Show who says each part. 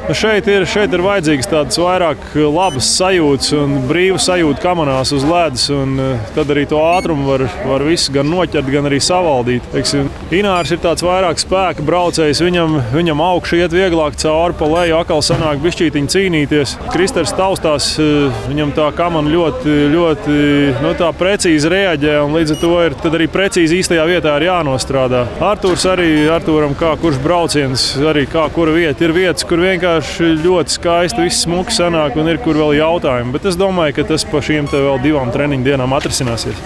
Speaker 1: Šeit ir vajadzīgs tāds vairāk labas sajūtas un brīvas sajūta kamanās uz ledus. Tad arī to ātrumu var visu gan noķert, gan arī savaldīt. Inārs ir tāds vairāk spēka braucējs. Viņam augšu iet vieglāk cauri, pa leju atkal sanāk bišķītiņi cīnīties. Kristers taustās, viņam tā kamana ļoti tā precīzi reaģē, un līdz ar to ir tad arī precīzi īstajā vietā ir jānostrādā. Artūram kā kurš brauciens, arī kā kura vieta. Ir vietas, kur vienkārši ļoti skaisti, viss smuki sanāk un ir kur vēl jautājumi. Bet es domāju, ka tas pa šīm te vēl 2 treniņu dienām atrisināsies.